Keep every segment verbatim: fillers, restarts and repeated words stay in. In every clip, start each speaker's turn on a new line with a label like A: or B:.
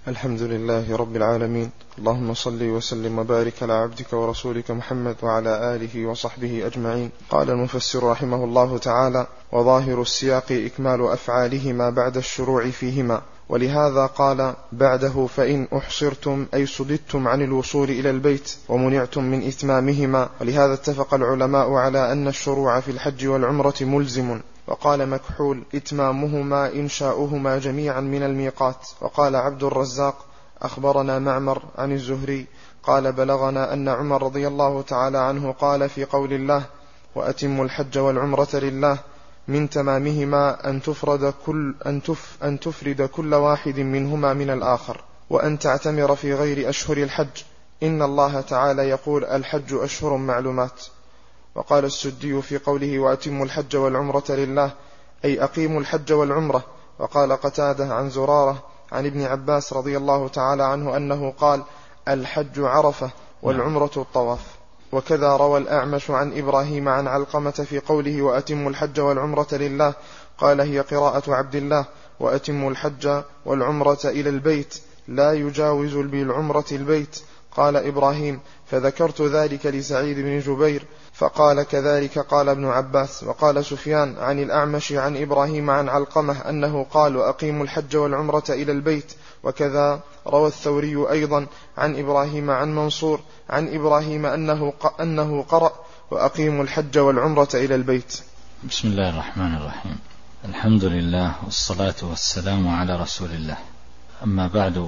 A: الحمد لله رب العالمين، اللهم صل وسلم وبارك على عبدك ورسولك محمد وعلى آله وصحبه أجمعين. قال المفسر رحمه الله تعالى: وظاهر السياق إكمال أفعالهما بعد الشروع فيهما، ولهذا قال بعده: فإن أحصرتم أي صددتم عن الوصول إلى البيت ومنعتم من إتمامهما. ولهذا اتفق العلماء على أن الشروع في الحج والعمرة ملزم. وقال مكحول: إتمامهما إنشاؤهما جميعا من الميقات. وقال عبد الرزاق: أخبرنا معمر عن الزهري قال: بلغنا أن عمر رضي الله تعالى عنه قال في قول الله: وأتموا الحج والعمرة لله، من تمامهما أن تفرد كل, أن تف أن تفرد كل واحد منهما من الآخر، وأن تعتمر في غير أشهر الحج، إن الله تعالى يقول: الحج أشهر معلومات. وقال السدي في قوله: وأتموا الحج والعمرة لله، أي أقيموا الحج والعمرة. وقال قتادة عن زرارة عن ابن عباس رضي الله تعالى عنه أنه قال: الحج عرفة والعمرة الطواف. وكذا روى الأعمش عن إبراهيم عن علقمة في قوله: وأتموا الحج والعمرة لله، قال: هي قراءة عبد الله: وأتموا الحج والعمرة إلى البيت، لا يجاوز بالعمرة البيت. قال إبراهيم: فذكرت ذلك لسعيد بن جبير فقال: كذلك قال ابن عباس. وقال سفيان عن الأعمش عن إبراهيم عن علقمة أنه قال: وأقيموا الحج والعمرة إلى البيت. وكذا روى الثوري أيضا عن إبراهيم عن منصور عن إبراهيم أنه, أنه قرأ: وأقيموا الحج والعمرة إلى البيت.
B: بسم الله الرحمن الرحيم، الحمد لله والصلاة والسلام على رسول الله. أما بعد،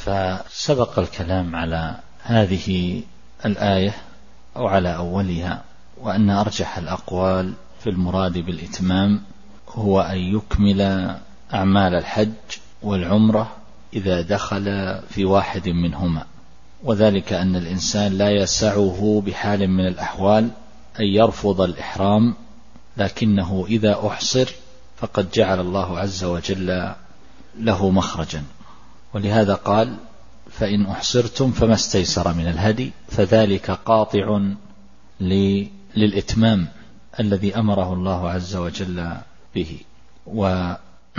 B: فسبق الكلام على هذه الآية أو على أولها، وأن أرجح الأقوال في المراد بالإتمام هو أن يكمل أعمال الحج والعمرة إذا دخل في واحد منهما، وذلك أن الإنسان لا يسعه بحال من الأحوال أن يرفض الإحرام، لكنه إذا أحصر فقد جعل الله عز وجل له مخرجا. ولهذا قال: فإن أحصرتم فما استيسر من الهدي، فذلك قاطع للإتمام الذي أمره الله عز وجل به. وعلى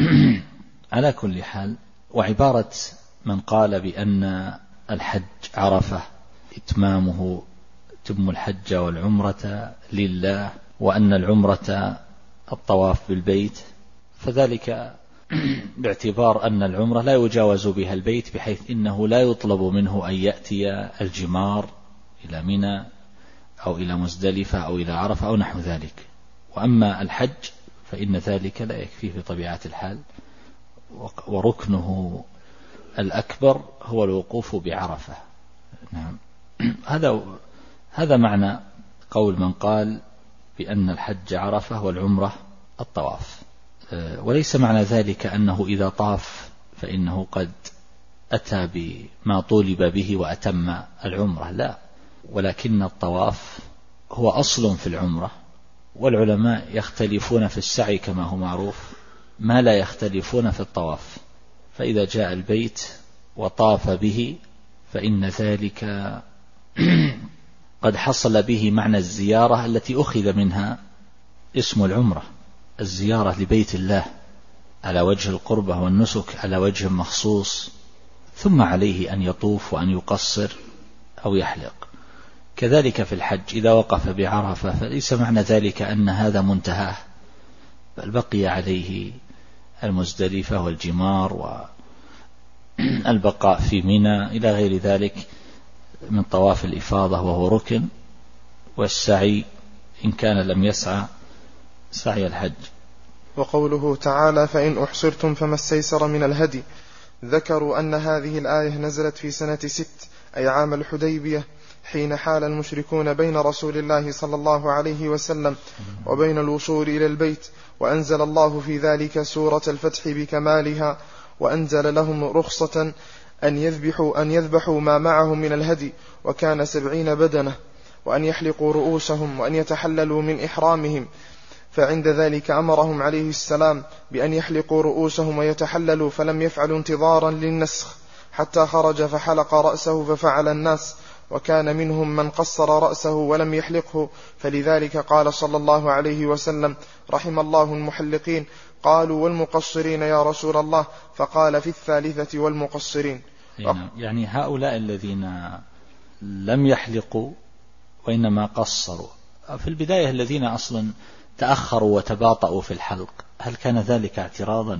B: كل حال، وعبارة من قال بأن الحج عرفة إتمامه تم الحج والعمرة لله، وأن العمرة الطواف بالبيت، فذلك باعتبار أن العمرة لا يجاوز بها البيت، بحيث إنه لا يطلب منه أن يأتي الجمار إلى منى أو إلى مزدلفة أو إلى عرفة أو نحو ذلك. وأما الحج فإن ذلك لا يكفيه بطبيعة الحال، وركنه الأكبر هو الوقوف بعرفة. نعم. هذا هذا معنى قول من قال بأن الحج عرفة والعمرة الطواف. وليس معنى ذلك أنه إذا طاف فإنه قد أتى بما طولب به وأتم العمرة، لا، ولكن الطواف هو أصل في العمرة، والعلماء يختلفون في السعي كما هو معروف ما لا يختلفون في الطواف. فإذا جاء البيت وطاف به فإن ذلك قد حصل به معنى الزيارة التي أخذ منها اسم العمرة، الزيارة لبيت الله على وجه القربة والنسك على وجه مخصوص، ثم عليه أن يطوف وأن يقصر أو يحلق. كذلك في الحج إذا وقف بعرفة فليس معنى ذلك أن هذا منتهاه، بل بقي عليه المزدلفة والجمار والبقاء في منى إلى غير ذلك من طواف الإفاضة وهو ركن، والسعي إن كان لم يسعى سعي الحج.
A: وقوله تعالى: فإن أحصرتم فما استيسر من الهدي، ذكروا أن هذه الآية نزلت في سنة ست، أي عام الحديبية، حين حال المشركون بين رسول الله صلى الله عليه وسلم وبين الوصول إلى البيت، وأنزل الله في ذلك سورة الفتح بكمالها، وأنزل لهم رخصة أن يذبحوا, أن يذبحوا ما معهم من الهدي، وكان سبعين بدنة، وأن يحلقوا رؤوسهم، وأن يتحللوا من إحرامهم. فعند ذلك أمرهم عليه السلام بأن يحلقوا رؤوسهم ويتحللوا، فلم يفعلوا انتظارا للنسخ حتى خرج فحلق رأسه ففعل الناس، وكان منهم من قصر رأسه ولم يحلقه، فلذلك قال صلى الله عليه وسلم: رحم الله المحلقين. قالوا: والمقصرين يا رسول الله؟ فقال: في الثالثة والمقصرين.
B: يعني هؤلاء الذين لم يحلقوا وإنما قصروا في البداية، الذين أصلا تأخروا وتباطؤوا في الحلق، هل كان ذلك اعتراضا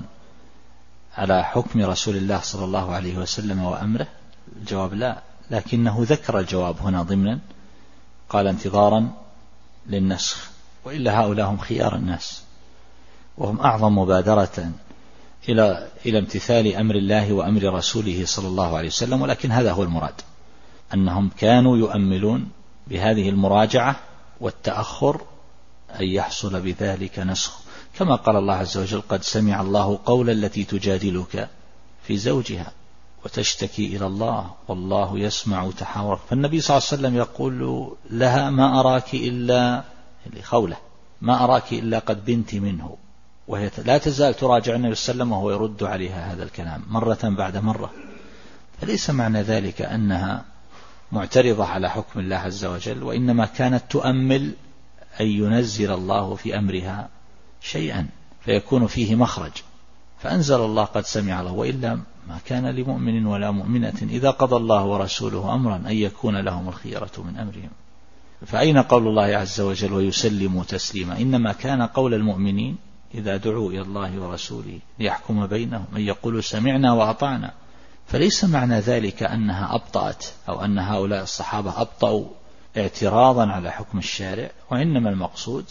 B: على حكم رسول الله صلى الله عليه وسلم وأمره؟ الجواب لا، لكنه ذكر الجواب هنا ضمنا، قال انتظارا للنسخ، وإلا هؤلاء هم خيار الناس وهم أعظم مبادرة إلى إلى امتثال أمر الله وأمر رسوله صلى الله عليه وسلم. ولكن هذا هو المراد، أنهم كانوا يؤملون بهذه المراجعة والتأخر أن يحصل بذلك نسخ، كما قال الله عز وجل: قد سمع الله قول التي تجادلك في زوجها وتشتكي إلى الله والله يسمع تحاورك. فالنبي صلى الله عليه وسلم يقول لها: ما أراك إلا لخوله ما أراك إلا قد بنت منه، وهي لا تزال تراجع النبي صلى الله عليه وسلم وهو يرد عليها هذا الكلام مرة بعد مرة. فليس معنى ذلك أنها معترضة على حكم الله عز وجل، وإنما كانت تؤمل أن ينزل الله في أمرها شيئا فيكون فيه مخرج، فأنزل الله قد سمع الله، وإلا ما كان لمؤمن ولا مؤمنة إذا قضى الله ورسوله أمرا أن يكون لهم الخيرة من أمرهم. فأين قول الله عز وجل ويسلموا تسليما؟ إنما كان قول المؤمنين إذا دعوا إلى الله ورسوله ليحكم بينهم أن يقولوا سمعنا وأطعنا. فليس معنى ذلك أنها أبطأت أو أن هؤلاء الصحابة أبطأوا اعتراضا على حكم الشارع، وإنما المقصود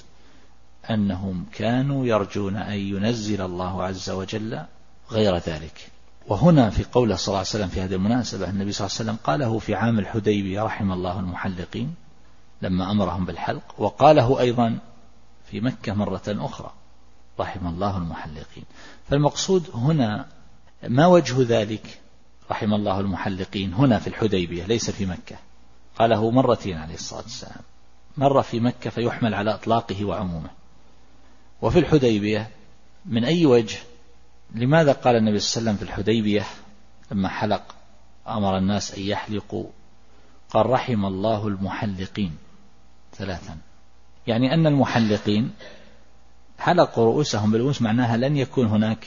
B: أنهم كانوا يرجون أن ينزل الله عز وجل غير ذلك. وهنا في قوله صلى الله عليه وسلم في هذه المناسبة، النبي صلى الله عليه وسلم قاله في عام الحديبية: رحم الله المحلقين، لما أمرهم بالحلق، وقاله أيضا في مكة مرة أخرى: رحم الله المحلقين. فالمقصود هنا ما وجه ذلك رحم الله المحلقين هنا في الحديبية ليس في مكة؟ قاله مرتين عليه الصلاة والسلام، مرة في مكة فيحمل على إطلاقه وعمومه، وفي الحديبية من أي وجه؟ لماذا قال النبي صلى الله عليه وسلم في الحديبية لما حلق أمر الناس أن يحلقوا قال: رحم الله المحلقين ثلاثا، يعني أن المحلقين حلقوا رؤوسهم بالأنس، معناها لن يكون هناك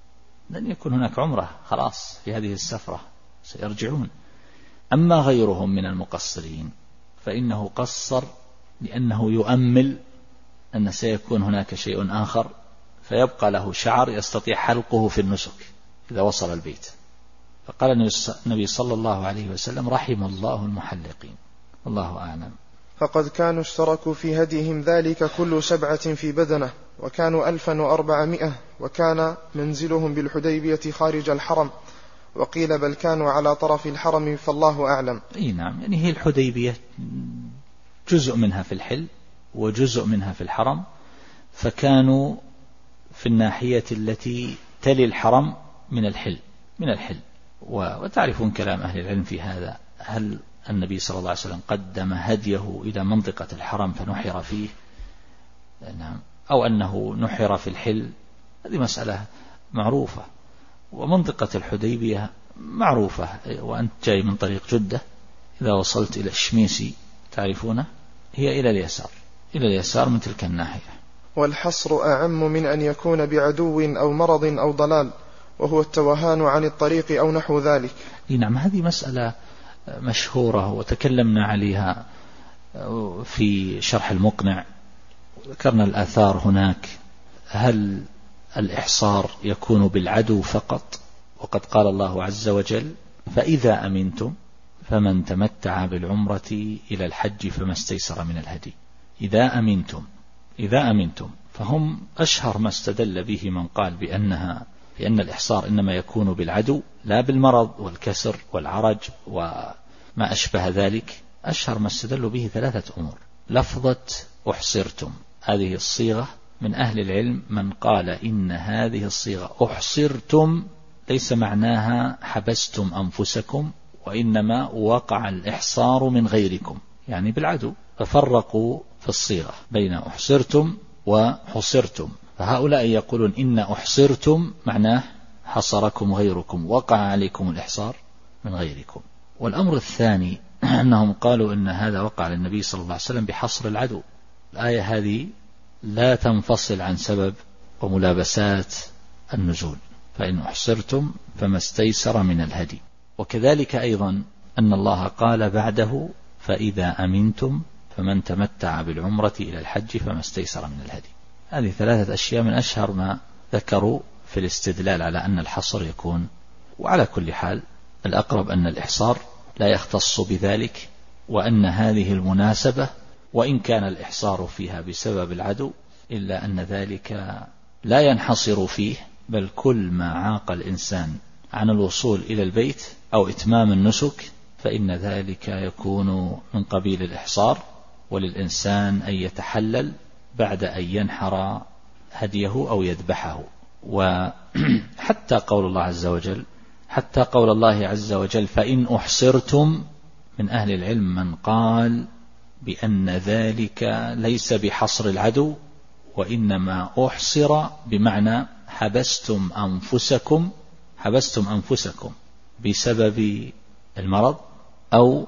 B: لن يكون هناك عمرة خلاص في هذه السفرة، سيرجعون. أما غيرهم من المقصرين فإنه قصر لأنه يؤمل أن سيكون هناك شيء آخر، فيبقى له شعر يستطيع حلقه في النسك إذا وصل البيت. فقال النبي صلى الله عليه وسلم: رحم الله المحلقين. الله أعلم.
A: فقد كانوا اشتركوا في هديهم ذلك كل سبعة في بدنة، وكانوا ألفا وأربعمائة، وكان منزلهم بالحديبية خارج الحرم، وقيل بل كانوا على طرف الحرم، فالله أعلم.
B: أي نعم، يعني هي الحديبية جزء منها في الحل وجزء منها في الحرم، فكانوا في الناحية التي تلي الحرم من الحل من الحل وتعرفون كلام أهل العلم في هذا، هل النبي صلى الله عليه وسلم قدم هديه إلى منطقة الحرم فنحر فيه، نعم، أو أنه نحر في الحل؟ هذه مسألة معروفة. ومنطقة الحديبية معروفة، وأنت جاي من طريق جدة إذا وصلت إلى الشميسي تعرفونه، هي إلى اليسار إلى اليسار من تلك الناحية.
A: والحصر أعم من أن يكون بعدو أو مرض أو ضلال، وهو التوهان عن الطريق أو نحو ذلك.
B: نعم، هذه مسألة مشهورة وتكلمنا عليها في شرح المقنع، ذكرنا الآثار هناك. هل الإحصار يكون بالعدو فقط؟ وقد قال الله عز وجل: فإذا أمنتم فمن تمتع بالعمرة إلى الحج فما استيسر من الهدي. إذا أمنتم إذا أمنتم فهم أشهر ما استدل به من قال بأنها بأن الإحصار إنما يكون بالعدو لا بالمرض والكسر والعرج وما أشبه ذلك. أشهر ما استدل به ثلاثة أمور. لفظة أحصرتم، هذه الصيغة من أهل العلم من قال إن هذه الصيغة أحصرتم ليس معناها حبستم أنفسكم، وإنما وقع الإحصار من غيركم، يعني بالعدو، ففرقوا في الصيغة بين أحصرتم وحصرتم. فهؤلاء يقولون إن أحصرتم معناه حصركم غيركم، وقع عليكم الإحصار من غيركم. والأمر الثاني أنهم قالوا إن هذا وقع للنبي صلى الله عليه وسلم بحصر العدو. الآية هذه لا تنفصل عن سبب وملابسات النزول، فإن أحصرتم فما استيسر من الهدي. وكذلك أيضا أن الله قال بعده فإذا أمنتم فمن تمتع بالعمرة إلى الحج فما استيسر من الهدي. هذه ثلاثة أشياء من أشهر ما ذكروا في الاستدلال على أن الحصر يكون. وعلى كل حال الأقرب أن الإحصار لا يختص بذلك، وأن هذه المناسبة وإن كان الإحصار فيها بسبب العدو إلا أن ذلك لا ينحصر فيه، بل كل ما عاق الإنسان عن الوصول إلى البيت أو إتمام النسك فإن ذلك يكون من قبيل الإحصار، وللإنسان أن يتحلل بعد أن ينحر هديه أو يذبحه. وحتى قول الله عز وجل حتى قول الله عز وجل فإن أحصرتم، من أهل العلم من قال بأن ذلك ليس بحصر العدو، وإنما أحصر بمعنى حبستم أنفسكم حبستم أنفسكم بسبب المرض، أو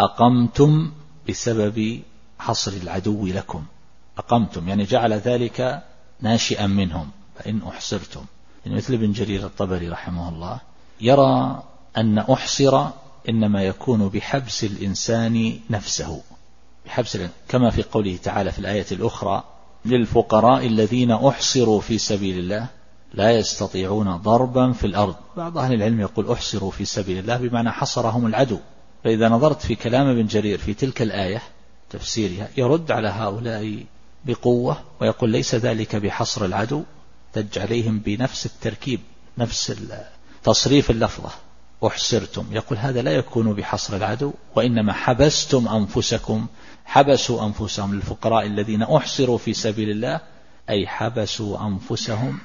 B: أقمتم بسبب حصر العدو لكم. أقمتم يعني جعل ذلك ناشئا منهم. فإن أحصرتم يعني مثل ابن جرير الطبري رحمه الله يرى أن أحصر إنما يكون بحبس الإنسان نفسه، بحبس كما في قوله تعالى في الآية الأخرى للفقراء الذين أحصروا في سبيل الله لا يستطيعون ضربا في الأرض. بعض أهل العلم يقول أحصروا في سبيل الله بمعنى حصرهم العدو. فإذا نظرت في كلام ابن جرير في تلك الآية تفسيرها يرد على هؤلاء بقوة ويقول ليس ذلك بحصر العدو، دج عليهم بنفس التركيب نفس تصريف اللفظة أحصرتم، يقول هذا لا يكون بحصر العدو، وإنما حبستم أنفسكم حبسوا أنفسهم للفقراء الذين أحصروا في سبيل الله، أي حبسوا أنفسهم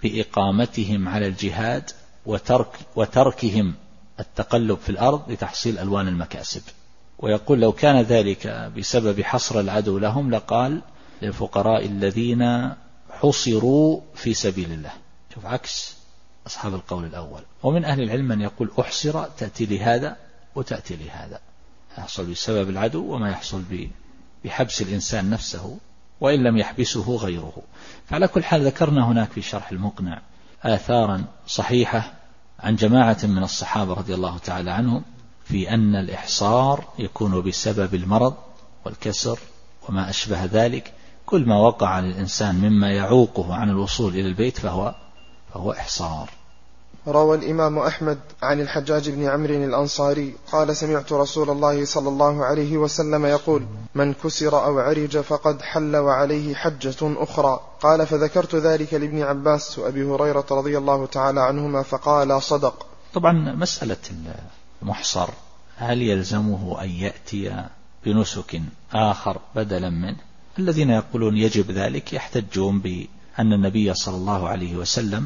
B: بإقامتهم على الجهاد وترك وتركهم التقلب في الأرض لتحصيل ألوان المكاسب. ويقول لو كان ذلك بسبب حصر العدو لهم لقال للفقراء الذين حصروا في سبيل الله. شوف عكس أصحاب القول الأول. ومن أهل العلم من يقول أحصر تأتي لهذا وتأتي لهذا، يحصل بسبب العدو وما يحصل بحبس الإنسان نفسه وإن لم يحبسه غيره. فعلى كل حال ذكرنا هناك في شرح المقنع آثارا صحيحة عن جماعة من الصحابة رضي الله تعالى عنهم في أن الإحصار يكون بسبب المرض والكسر وما أشبه ذلك. كل ما وقع للإنسان مما يعوقه عن الوصول إلى البيت فهو, فهو إحصار.
A: روى الإمام أحمد عن الحجاج بن عمرو الأنصاري قال سمعت رسول الله صلى الله عليه وسلم يقول من كسر أو عرج فقد حل وعليه حجة أخرى. قال فذكرت ذلك لابن عباس وأبي هريرة رضي الله تعالى عنهما فقال صدق.
B: طبعا مسألة المحصر هل يلزمه أن يأتي بنسك آخر بدلا منه؟ الذين يقولون يجب ذلك يحتجون بأن النبي صلى الله عليه وسلم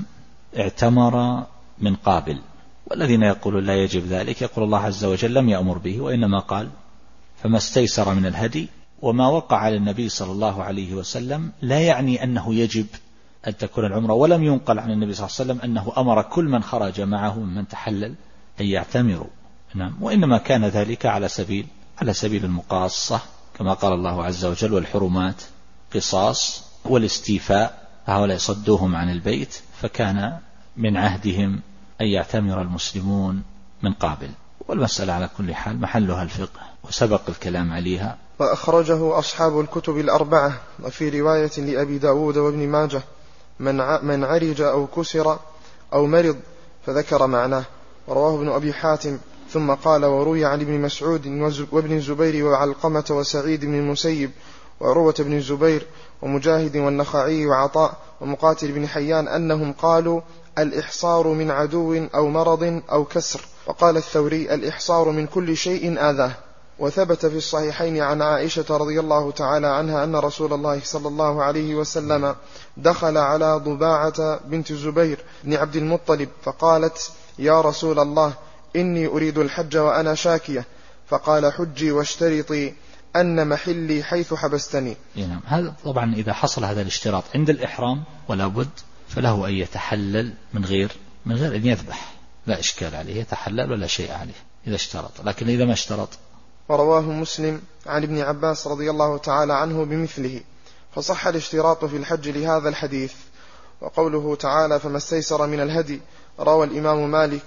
B: اعتمر من قابل، والذين يقولون لا يجب ذلك يقول الله عز وجل لم يأمر به وإنما قال فما استيسر من الهدي. وما وقع على النبي صلى الله عليه وسلم لا يعني أنه يجب أن تكون العمرة، ولم ينقل عن النبي صلى الله عليه وسلم أنه أمر كل من خرج معه من تحلل أن يعتمروا. نعم. وإنما كان ذلك على سبيل على سبيل المقاصة كما قال الله عز وجل والحرمات قصاص والاستيفاء، هؤلاء صدوهم عن البيت فكان من عهدهم أن يعتمر المسلمون من قابل. والمسألة على كل حال محلها الفقه وسبق الكلام عليها.
A: وأخرجه أصحاب الكتب الأربعة. وفي رواية لأبي داود وابن ماجه من, من عرج أو كسر أو مرض فذكر معناه. ورواه ابن أبي حاتم ثم قال وروي عن ابن مسعود وابن الزبير وعلقمة وسعيد بن المسيب وعروة بن الزبير ومجاهد والنخعي وعطاء ومقاتل بن حيان أنهم قالوا الإحصار من عدو أو مرض أو كسر. وقال الثوري الإحصار من كل شيء آذاه. وثبت في الصحيحين عن عائشة رضي الله تعالى عنها أن رسول الله صلى الله عليه وسلم دخل على ضباعة بنت الزبير بن عبد المطلب فقالت يا رسول الله إني أريد الحج وأنا شاكية، فقال حجي واشترطي أن محلي حيث حبستني.
B: يعني هذا طبعا إذا حصل هذا الاشتراط عند الإحرام ولا بد فله أن يتحلل من غير من غير أن يذبح، لا إشكال عليه، يتحلل ولا شيء عليه إذا اشترط. لكن إذا ما اشترط.
A: ورواه مسلم عن ابن عباس رضي الله تعالى عنه بمثله، فصح الاشتراط في الحج لهذا الحديث. وقوله تعالى فما استيسر من الهدي روى الإمام مالك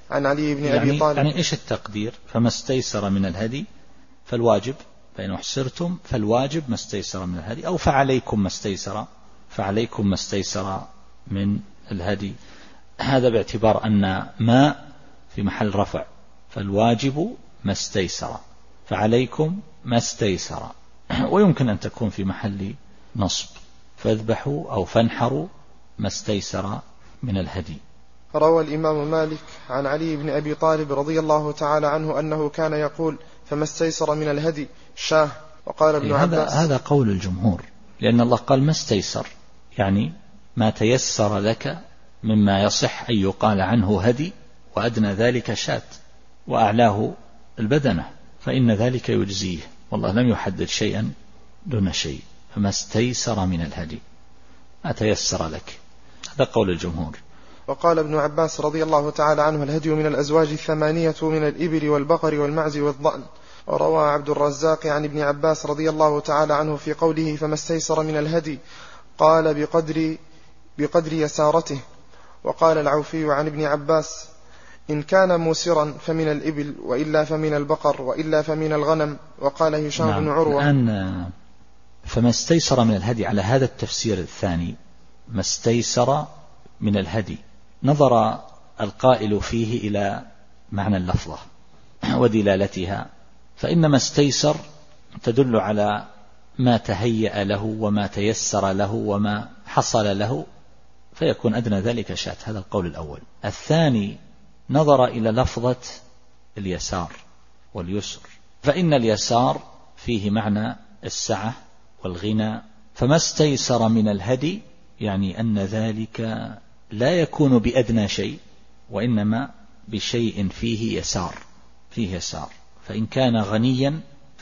A: عن علي بن
B: يعني
A: أبي طالب.
B: يعني إيش التقدير؟ فما استيسر من الهدي فالواجب، فإن أحسرتم فالواجب ما استيسر من الهدي، أو فعليكم ما استيسر فعليكم ما استيسر من الهدي. هذا باعتبار أن ما في محل رفع، فالواجب ما استيسر فعليكم ما استيسر، ويمكن أن تكون في محل نصب، فاذبحوا أو فانحروا ما استيسر من الهدي.
A: روى الإمام مالك عن علي بن أبي طالب رضي الله تعالى عنه أنه كان يقول فما استيسر من الهدي شاه. وقال ابن عباس
B: هذا هذا قول الجمهور، لأن الله قال ما استيسر، يعني ما تيسر لك مما يصح أن يقال عنه هدي، وأدنى ذلك شاة، وأعلاه البدنة، فإن ذلك يجزيه، والله لم يحدد شيئا دون شيء. فما استيسر من الهدي ما تيسر لك، هذا قول الجمهور.
A: وقال ابن عباس رضي الله تعالى عنه الهدي من الأزواج الثمانية من الإبل والبقر والمعز والضأن. وروى عبد الرزاق عن ابن عباس رضي الله تعالى عنه في قوله فما استيسر من الهدي قال بقدر, بقدر يسارته. وقال العوفي عن ابن عباس إن كان موسرا فمن الإبل، وإلا فمن البقر، وإلا فمن الغنم. وقال هشام
B: نعم.
A: بن عروة
B: الآن فما استيسر من الهدي على هذا التفسير الثاني، ما استيسر من الهدي، نظر القائل فيه إلى معنى اللفظة ودلالتها، فإنما استيسر تدل على ما تهيأ له وما تيسر له وما حصل له، فيكون أدنى ذلك شاة. هذا القول الأول. الثاني نظر إلى لفظة اليسار واليسر، فإن اليسار فيه معنى السعة والغنى، فما استيسر من الهدي يعني أن ذلك لا يكون بأدنى شيء، وإنما بشيء فيه يسار، فيه يسار، فإن كان غنيا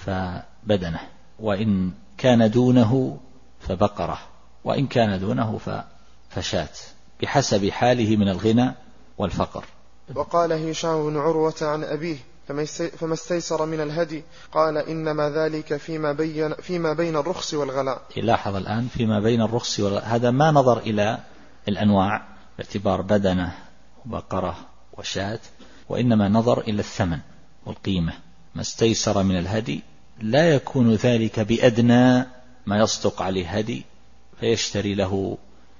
B: فبدنه، وإن كان دونه فبقرة، وإن كان دونه فشات، بحسب حاله من الغنى والفقر.
A: وقال هشام بن عروة عن أبيه فما استيسر من الهدي قال إنما ذلك فيما بين, فيما بين الرخص والغلاء.
B: لاحظ الآن فيما بين الرخص والغلاء، هذا ما نظر إلى الأنواع باعتبار بدنة وبقرة وشات، وإنما نظر إلى الثمن والقيمة. ما استيسر من الهدي لا يكون ذلك بأدنى ما يصدق عليه هدي فيشتري له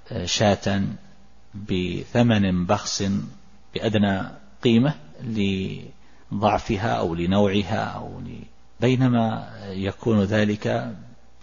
B: شاة بثمن بخس بأدنى قيمة لضعفها أو لنوعها أو ل... بينما يكون ذلك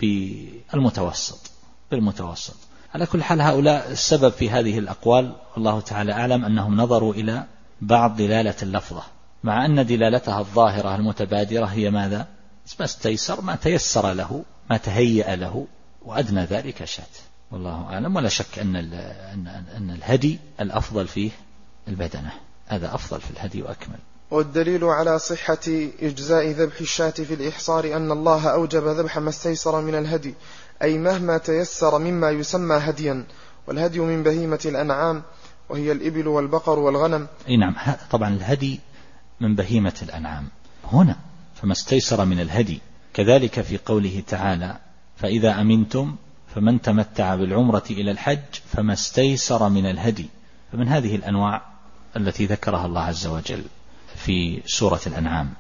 B: بالمتوسط بالمتوسط. على كل حال هؤلاء السبب في هذه الأقوال والله تعالى أعلم أنهم نظروا إلى بعض دلالة اللفظة، مع أن دلالتها الظاهرة المتبادرة هي ماذا؟ ما استيسر، ما تيسر له، ما تهيأ له، وأدنى ذلك شاة، والله أعلم. ولا شك أن, أن الهدي الأفضل فيه البدنة، هذا أفضل في الهدي وأكمل.
A: والدليل على صحة إجزاء ذبح الشاة في الإحصار أن الله أوجب ذبح ما استيسر من الهدي، أي مهما تيسر مما يسمى هديا، والهدي من بهيمة الأنعام وهي الإبل والبقر والغنم.
B: أي نعم، طبعا الهدي من بهيمة الأنعام هنا، فما استيسر من الهدي. كذلك في قوله تعالى فإذا أمنتم فمن تمتع بالعمرة إلى الحج فما استيسر من الهدي، فمن هذه الأنواع التي ذكرها الله عز وجل في سورة الأنعام.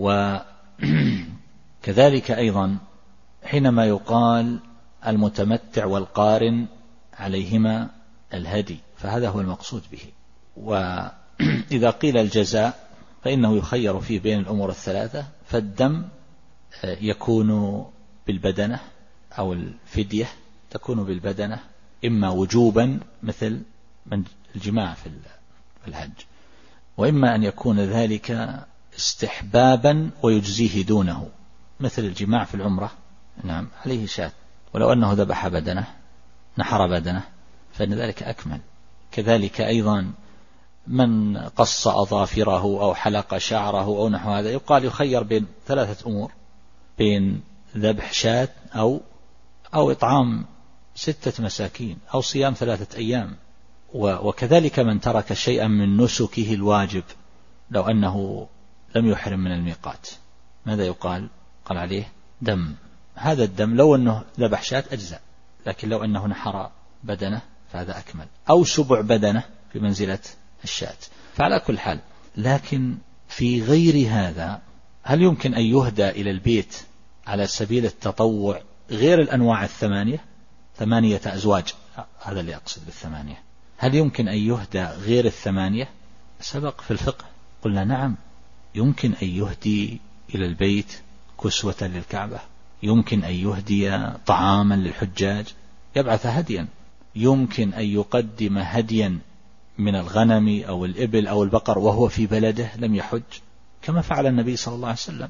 B: وكذلك أيضا حينما يقال المتمتع والقارن عليهما الهدي فهذا هو المقصود به. وإذا قيل الجزاء فإنه يخير فيه بين الأمور الثلاثة، فالدم يكون بالبدنة أو الفدية تكون بالبدنة، إما وجوبا مثل من الجماع في الحج، وإما أن يكون ذلك استحبابا ويجزيه دونه مثل الجماع في العمرة، نعم عليه شاة، ولو أنه ذبح بدنه نحر بدنه فإن ذلك أكمل. كذلك أيضا من قص أظافره أو حلق شعره أو نحو هذا يقال يخير بين ثلاثة أمور، بين ذبح شاة أو أو إطعام ستة مساكين أو صيام ثلاثة أيام. وكذلك من ترك شيئا من نسكه الواجب، لو أنه لم يحرم من الميقات ماذا يقال؟ قال عليه دم، هذا الدم لو أنه ذبح شاة أجزاء، لكن لو أنه نحر بدنه فهذا أكمل، أو سبع بدنه في منزلة الشاة. فعلى كل حال لكن في غير هذا هل يمكن أن يهدى إلى البيت على سبيل التطوع غير الأنواع الثمانية؟ ثمانية أزواج، هذا اللي أقصد بالثمانية. هل يمكن أن يهدى غير الثمانية؟ سبق في الفقه قلنا نعم، يمكن أن يهدي إلى البيت كسوة للكعبة، يمكن أن يهدي طعاما للحجاج، يبعث هديا، يمكن أن يقدم هديا من الغنم أو الإبل أو البقر وهو في بلده لم يحج، كما فعل النبي صلى الله عليه وسلم.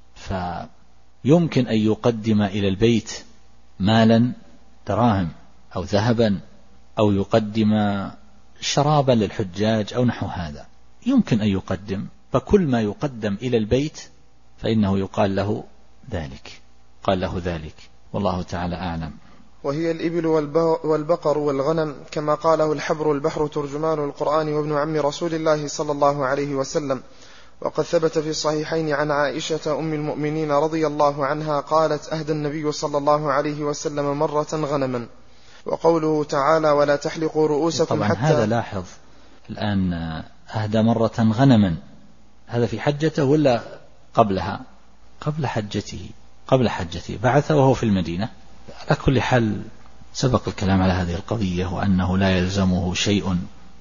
B: فيمكن أن يقدم إلى البيت مالا، دراهم أو ذهبا، أو يقدم شرابا للحجاج أو نحو هذا، يمكن أن يقدم. فكل ما يقدم إلى البيت فإنه يقال له ذلك، قال له ذلك، والله تعالى أعلم.
A: وهي الإبل والبقر والغنم، كما قاله الحبر البحر ترجمان القرآن وابن عم رسول الله صلى الله عليه وسلم. وقد ثبت في الصحيحين عن عائشة أم المؤمنين رضي الله عنها قالت: أهدى النبي صلى الله عليه وسلم مرة غنما. وقوله تعالى: ولا تحلقوا رؤوسكم
B: طبعا
A: حتى.
B: هذا لاحظ الآن، أهدى مرة غنما، هذا في حجته ولا قبلها؟ قبل حجته، قبل حجته بعثه وهو في المدينة. على كل حال سبق الكلام على هذه القضية، وأنه لا يلزمه شيء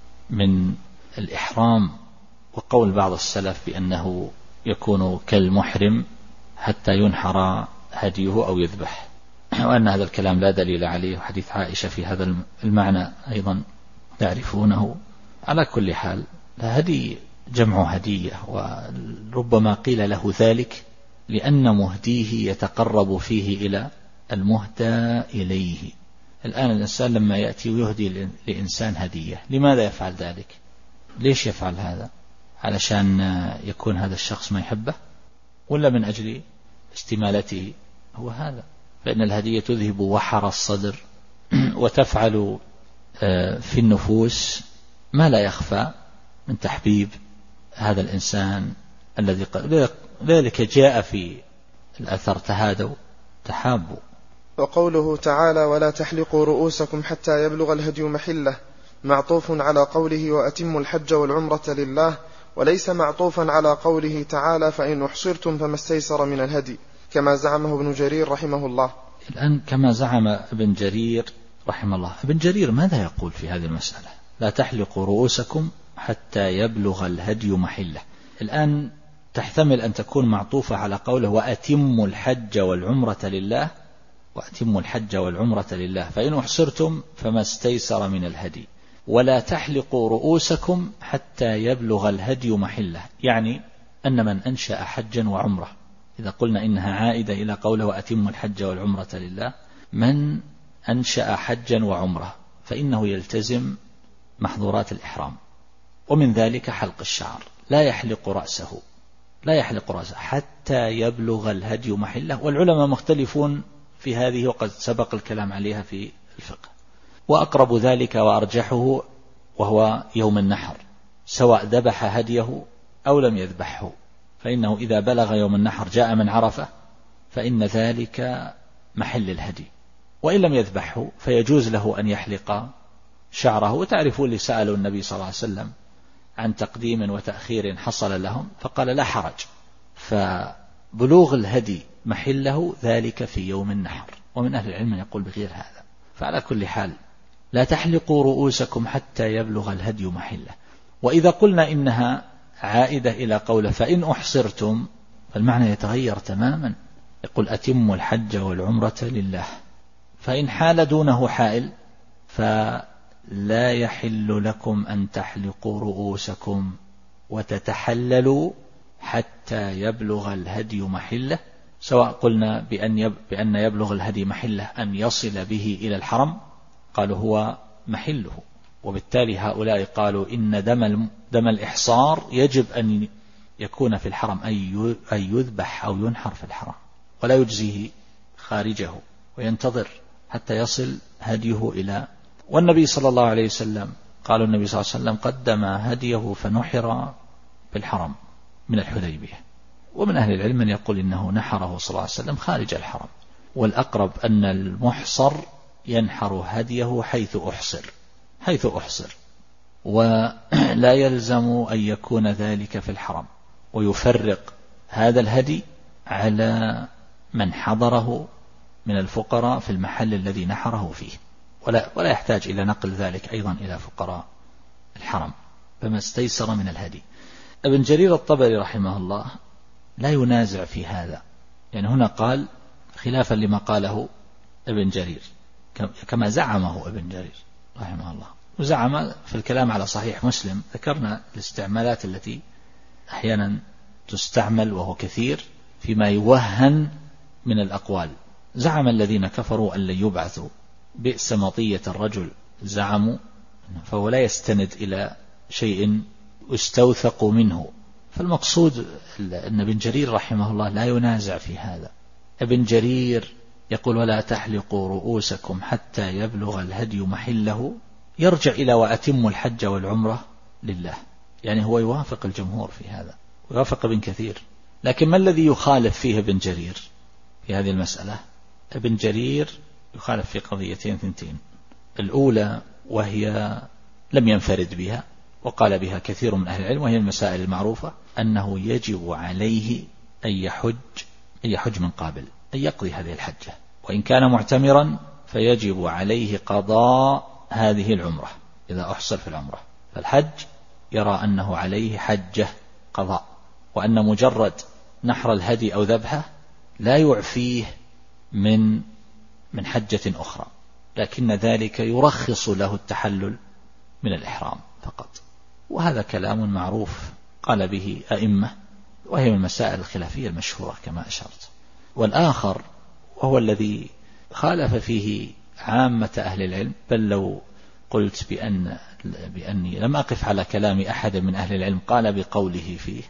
B: من الإحرام، وقول بعض السلف بأنه يكون كالمحرم حتى ينحر هديه أو يذبح، وأن هذا الكلام لا دليل عليه، وحديث عائشة في هذا المعنى أيضا تعرفونه. على كل حال هدي جمع هدية، وربما قيل له ذلك لأن مهديه يتقرب فيه إلى المهدى إليه. الآن الإنسان لما يأتي ويهدي لإنسان هدية، لماذا يفعل ذلك؟ ليش يفعل هذا؟ علشان يكون هذا الشخص ما يحبه، ولا من أجل استمالته؟ هو هذا، فإن الهدية تذهب وحر الصدر وتفعل في النفوس ما لا يخفى من تحبيب هذا الإنسان الذي ذلك جاء في الأثر: تهادوا تحابوا.
A: وقوله تعالى: ولا تحلقوا رؤوسكم حتى يبلغ الهدي محله، معطوف على قوله: وأتموا الحج والعمرة لله، وليس معطوفا على قوله تعالى: فإن أحصرتم فما استيسر من الهدي، كما زعمه ابن جرير رحمه الله.
B: الآن كما زعم ابن جرير رحمه الله، ابن جرير ماذا يقول في هذه المسألة؟ لا تحلقوا رؤوسكم حتى يبلغ الهدي محله. الآن تحتمل أن تكون معطوفة على قوله: وأتموا الحج والعمرة لله، وأتموا الحج والعمرة لله، فإن أحصرتم فما استيسر من الهدي، ولا تحلقوا رؤوسكم حتى يبلغ الهدي محله، يعني أن من أنشأ حجا وعمرة، إذا قلنا إنها عائدة إلى قوله: وأتموا الحج والعمرة لله، من أنشأ حجا وعمرة فإنه يلتزم محظورات الإحرام، ومن ذلك حلق الشعر، لا يحلق رأسه، لا يحلق رأسه حتى يبلغ الهدي محله. والعلماء مختلفون في هذه، وقد سبق الكلام عليها في الفقه. وأقرب ذلك وأرجحه وهو يوم النحر، سواء ذبح هديه أو لم يذبحه، فإنه إذا بلغ يوم النحر جاء من عرفة فإن ذلك محل الهدي، وإن لم يذبحه فيجوز له أن يحلق شعره. وتعرفون اللي سألوا النبي صلى الله عليه وسلم عن تقديم وتأخير حصل لهم، فقال: لا حرج. فبلوغ الهدي محله ذلك في يوم النحر، ومن أهل العلم يقول بغير هذا. فعلى كل حال لا تحلقوا رؤوسكم حتى يبلغ الهدي محله. وإذا قلنا إنها عائدة إلى قوله: فإن أحصرتم، فالمعنى يتغير تماما، يقول: أتموا الحج والعمرة لله، فإن حال دونه حائل فلا يحل لكم أن تحلقوا رؤوسكم وتتحللوا حتى يبلغ الهدي محله، سواء قلنا بأن, يب بأن يبلغ الهدي محله أن يصل به إلى الحرم، قالوا هو محله، وبالتالي هؤلاء قالوا إن دم, دم الإحصار يجب أن يكون في الحرم، أن يذبح أو ينحر في الحرم، ولا يجزيه خارجه، وينتظر حتى يصل هديه إلى. والنبي صلى الله عليه وسلم قالوا النبي صلى الله عليه وسلم قدم هديه فنحر في الحرم من الحديبية. ومن أهل العلم من يقول إنه نحره صلى الله عليه وسلم خارج الحرم، والأقرب أن المحصر ينحر هديه حيث أحصر، حيث أحصر ولا يلزم أن يكون ذلك في الحرم، ويفرق هذا الهدي على من حضره من الفقراء في المحل الذي نحره فيه، ولا, ولا يحتاج إلى نقل ذلك أيضا إلى فقراء الحرم، فما استيسر من الهدي. ابن جرير الطبري رحمه الله لا ينازع في هذا، يعني هنا قال خلافا لما قاله ابن جرير كما زعمه ابن جرير رحمه الله، وزعم في الكلام على صحيح مسلم، ذكرنا الاستعمالات التي أحيانا تستعمل وهو كثير فيما يوهن من الأقوال. زعم الذين كفروا أن لن يبعثوا، بئس مطية الرجل زعموا، فهو لا يستند إلى شيء استوثق منه. فالمقصود أن ابن جرير رحمه الله لا ينازع في هذا. ابن جرير يقول ولا تحلقوا رؤوسكم حتى يبلغ الهدي محله، يرجع إلى وأتم الحج والعمرة لله، يعني هو يوافق الجمهور في هذا، ويوافق ابن كثير. لكن ما الذي يخالف فيه ابن جرير في هذه المسألة؟ ابن جرير يخالف في قضيتين ثنتين. الأولى وهي لم ينفرد بها وقال بها كثير من أهل العلم، وهي المسائل المعروفة أنه يجب عليه أن يحج أن يحج من قابل، أن يقضي هذه الحجة، وإن كان معتمرا فيجب عليه قضاء هذه العمرة إذا أحصل في العمرة. فالحج يرى أنه عليه حجة قضاء، وأن مجرد نحر الهدي أو ذبحه لا يعفيه من من حجة أخرى، لكن ذلك يرخص له التحلل من الإحرام فقط. وهذا كلام معروف قال به أئمة، وهي من المسائل الخلافية المشهورة كما أشرت. والآخر وهو الذي خالف فيه عامة أهل العلم، بل لو قلت بأن بأني لم أقف على كلام أحد من أهل العلم قال بقوله فيه،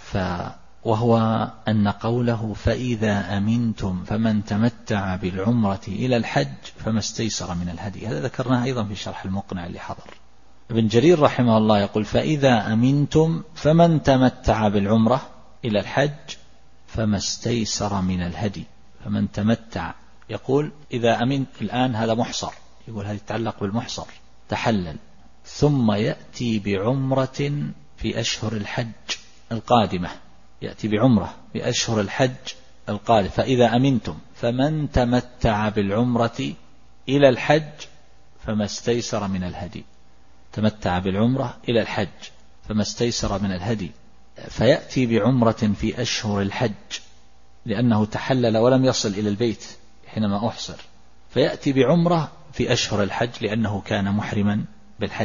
B: وهو أن قوله فإذا أمنتم فمن تمتع بالعمرة إلى الحج فما استيسر من الهدي، هذا ذكرناه أيضا في شرح المقنع اللي حضر. ابن جرير رحمه الله يقول فإذا أمنتم فمن تمتع بالعمرة إلى الحج فما استيسر من الهدي. فمن تمتع يقول إذا أمن، الآن هذا محصر، يقول هذا يتعلق بالمحصر، تحلل ثم يأتي بعمرة في أشهر الحج القادمة، يأتي بعمرة في أشهر الحج القادمة. فإذا أمنتم فمن تمتع بالعمرة إلى الحج فما استيسر من الهدي، تمتع بالعمرة إلى الحج فما استيسر من الهدي. فيأتي بعمرة في أشهر الحج لأنه تحلل ولم يصل إلى البيت حينما أحصر، فيأتي بعمرة في أشهر الحج لأنه كان محرما بالحج،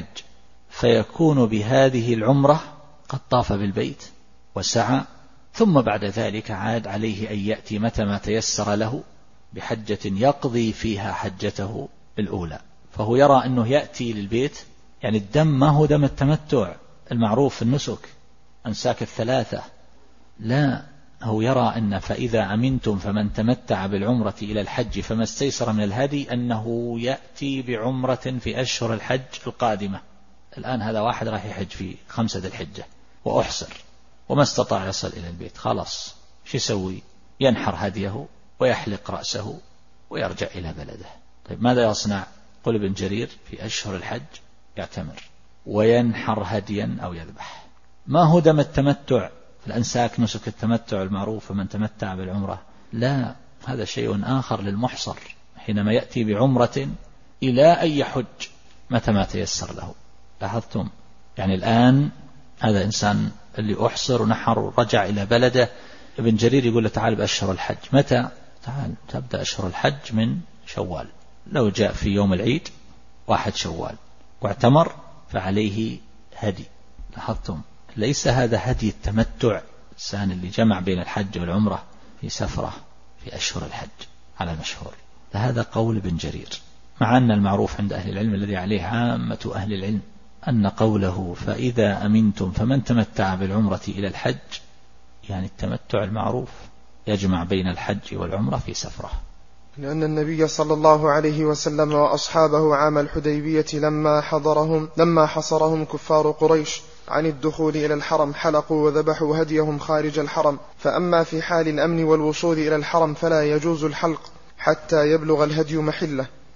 B: فيكون بهذه العمرة قد طاف بالبيت وسعى، ثم بعد ذلك عاد عليه أن يأتي متى ما تيسر له بحجة يقضي فيها حجته الأولى. فهو يرى أنه يأتي للبيت، يعني الدم ما هو دم التمتع المعروف في النسك أنساك الثلاثة، لا، هو يرى أن فإذا أمنتم فمن تمتع بالعمرة إلى الحج فما استيسر من الهدي أنه يأتي بعمرة في أشهر الحج القادمة. الآن هذا واحد راح يحج في خمسة ذي الحجة وأحصر وما استطاع يصل إلى البيت، خلاص شو يسوي؟ ينحر هديه ويحلق رأسه ويرجع إلى بلده. طيب ماذا يصنع؟ قل ابن جرير في أشهر الحج يعتمر وينحر هديا أو يذبح. ما هو دم التمتع الأنساك نسك التمتع المعروف فمن تمتع بالعمرة؟ لا، هذا شيء آخر للمحصر حينما يأتي بعمرة إلى أن يحج متى ما تيسر له. لاحظتم؟ يعني الآن هذا إنسان اللي أحصر ونحر ورجع إلى بلده، ابن جرير يقول له تعال بأشهر الحج. متى؟ تعال تبدأ أشهر الحج من شوال. لو جاء في يوم العيد واحد شوال واعتمر فعليه هدي. لاحظتم؟ ليس هذا هدي التمتع، الإنسان اللي جمع بين الحج والعمرة في سفرة في أشهر الحج على المشهور. فهذا قول ابن جرير، مع أن المعروف عند أهل العلم الذي عليه عامة أهل العلم أن قوله فإذا أمنتم فمن تمتع بالعمرة إلى الحج، يعني التمتع المعروف يجمع بين الحج والعمرة في سفرة.
A: لأن النبي صلى الله عليه وسلم وأصحابه عام الحديبية لما حضرهم لما حصرهم كفار قريش عن الدخول إلى الحرم حلقوا وذبحوا هديهم خارج الحرم، فأما في حال الأمن والوصول إلى الحرم فلا يجوز الحلق حتى يبلغ الهدي محله،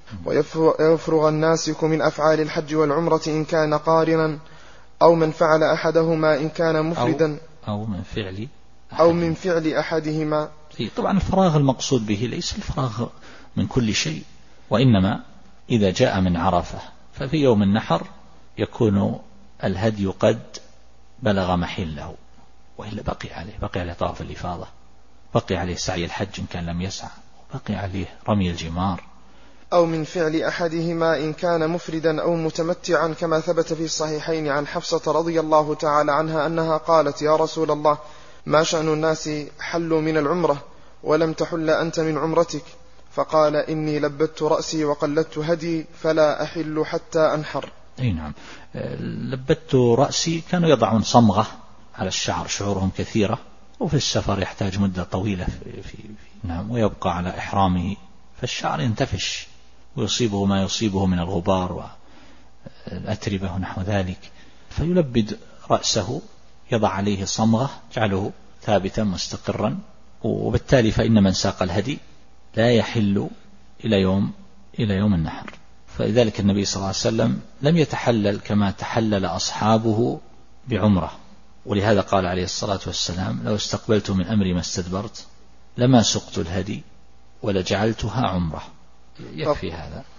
A: ويفرغ الناسك من أفعال الحج والعمرة إن كان قارنا، أو من فعل أحدهما إن كان مفردا،
B: أو, أو من فعل
A: أو من فعل أحدهما.
B: طبعا الفراغ المقصود به ليس الفراغ من كل شيء، وإنما إذا جاء من عرفة ففي يوم النحر يكون الهدي قد بلغ محله، وإلا بقي عليه بقي عليه طواف الإفاضة، بقي عليه سعي الحج إن كان لم يسعى، بقي عليه رمي الجمار.
A: أو من فعل أحدهما إن كان مفردا أو متمتعا، كما ثبت في الصحيحين عن حفصة رضي الله تعالى عنها أنها قالت: يا رسول الله، ما شأن الناس حلوا من العمرة ولم تحل أنت من عمرتك؟ فقال: إني لبت رأسي وقلدت هدي فلا أحل حتى أنحر.
B: أي نعم، لبت رأسي، كانوا يضعون صمغة على الشعر، شعورهم كثيرة، وفي السفر يحتاج مدة طويلة في, في, في نعم، ويبقى على إحرامه، فالشعر ينتفش ويصيبه ما يصيبه من الغبار والأتربة ونحو ذلك، فيلبد رأسه، يضع عليه صمغة جعله ثابتا مستقرا، وبالتالي فإن من ساق الهدي لا يحل إلى يوم إلى يوم النحر. فلذلك النبي صلى الله عليه وسلم لم يتحلل كما تحلل أصحابه بعمرة، ولهذا قال عليه الصلاة والسلام: لو استقبلت من أمري ما استدبرت لما سقت الهدي ولجعلتها عمرة. يكفي هذا.